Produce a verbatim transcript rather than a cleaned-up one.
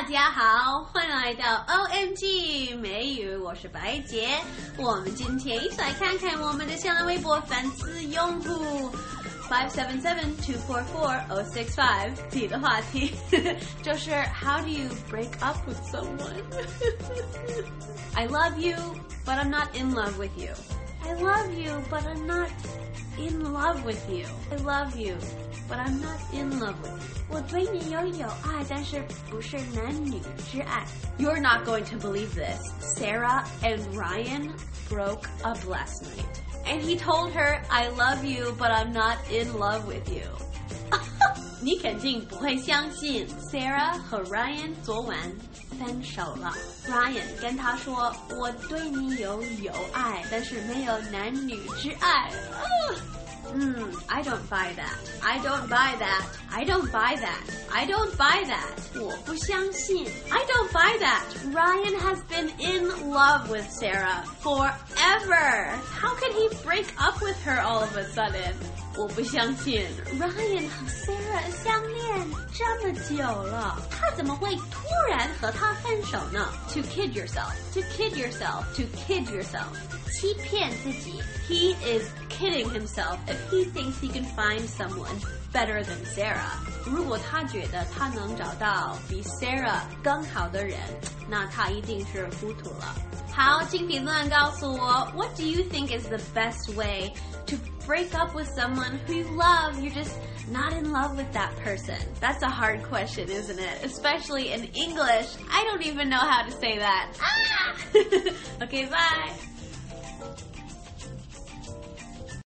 家好，欢迎来到 O M G 美语，我是白洁。我们今天一起来看看我们的新浪微博粉丝用户five seven seven two four four zero six five 提的话题就是 How do you break up with someone? I love you, but I'm not in love with you. I love you, but I'm not in love with you. I love you, but I'm not in love with you. 我对你有友爱，但是不是男女之爱。You're not going to believe this. Sarah and Ryan broke up last night. And he told her, I love you, but I'm not in love with you. 你肯定不会相信 Sarah 和 Ryan 昨晚分手了。Ryan 跟他说，我对你有友爱，但是没有男女之爱。嗯 I don't buy that. I don't buy that. I don't buy that. I don't buy that. 我不相信。I don't buy that. Ryan has been in love with Sarah forever. How can he break up with her all of a sudden? 我不相信 Ryan 和 Sarah 相恋这么久了，他怎么会突然和她分手呢？ To kid yourself. To kid yourself. To kid yourself. 欺骗自己。He is kidding himself if he thinks he can find someone better than Sarah. 如果他觉得他能找到比 Sarah 更好的人，那他一定是糊涂了。好，请评论告诉我 What do you think is the best way to break up with someone who you love? You're just not in love with that person. That's a hard question, isn't it? Especially in English. I don't even know how to say that. Ah! Okay, bye.